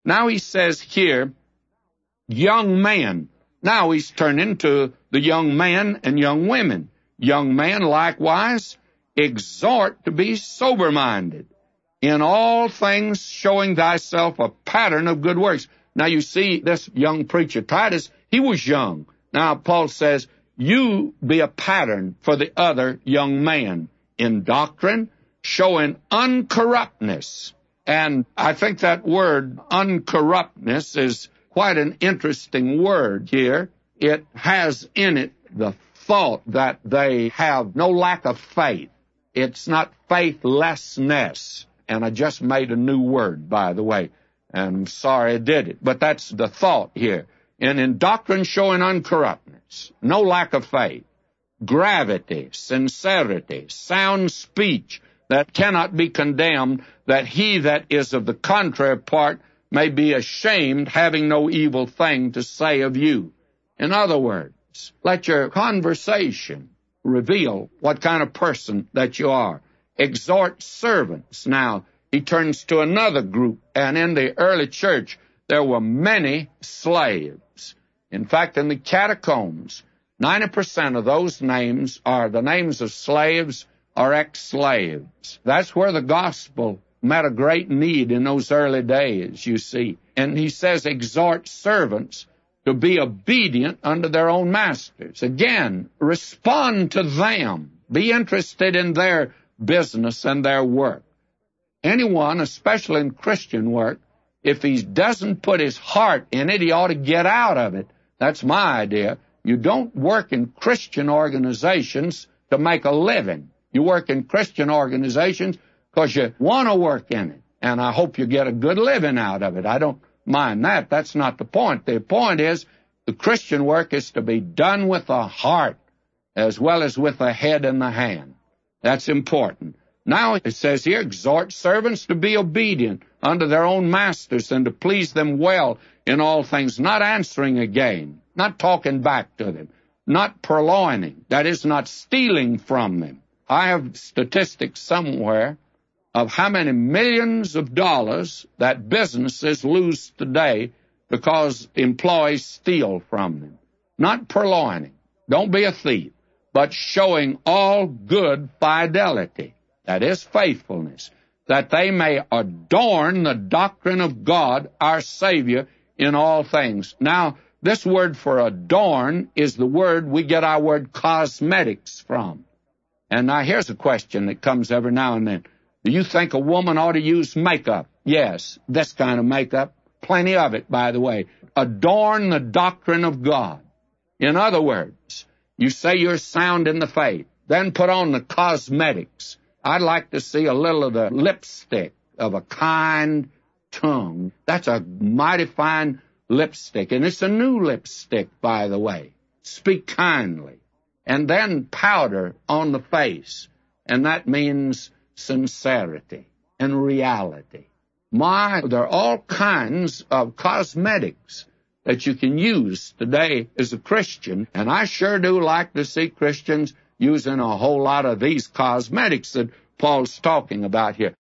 Now he says here, young men. Now he's turning to the young men and young women. Young men, likewise, exhort to be sober-minded, in all things showing thyself a pattern of good works. Now you see, this young preacher, Titus, he was young. Now Paul says, you be a pattern for the other young man in doctrine, showing uncorruptness. And I think that word, uncorruptness, is quite an interesting word here. It has in it the thought that they have no lack of faith. It's not faithlessness. And I just made a new word, by the way, and I'm sorry I did it. But that's the thought here. And in doctrine showing uncorruptness, no lack of faith, gravity, sincerity, sound speech that cannot be condemned, that he that is of the contrary part may be ashamed, having no evil thing to say of you. In other words, let your conversation reveal what kind of person that you are. Exhort servants. Now, he turns to another group, and in the early church, there were many slaves. In fact, in the catacombs, 90% of those names are the names of slaves or ex-slaves. That's where the gospel met a great need in those early days, you see. And he says, exhort servants to be obedient unto their own masters. Again, respond to them. Be interested in their business and their work. Anyone, especially in Christian work, if he doesn't put his heart in it, he ought to get out of it. That's my idea. You don't work in Christian organizations to make a living. You work in Christian organizations because you want to work in it. And I hope you get a good living out of it. I don't mind that. That's not the point. The point is the Christian work is to be done with the heart as well as with the head and the hand. That's important. Now it says here, exhort servants to be obedient unto their own masters and to please them well in all things, not answering again, not talking back to them, not purloining, that is, not stealing from them. I have statistics somewhere of how many millions of dollars that businesses lose today because employees steal from them. Not purloining. Don't be a thief, but showing all good fidelity. That is faithfulness, that they may adorn the doctrine of God, our Savior, in all things. Now, this word for adorn is the word we get our word cosmetics from. And now here's a question that comes every now and then. Do you think a woman ought to use makeup? Yes, this kind of makeup. Plenty of it, by the way. Adorn the doctrine of God. In other words, you say you're sound in the faith, then put on the cosmetics. I'd like to see a little of the lipstick of a kind tongue. That's a mighty fine lipstick, and it's a new lipstick, by the way. Speak kindly. And then powder on the face, and that means sincerity and reality. There are all kinds of cosmetics that you can use today as a Christian, and I sure do like to see Christians using a whole lot of these cosmetics that Paul's talking about here.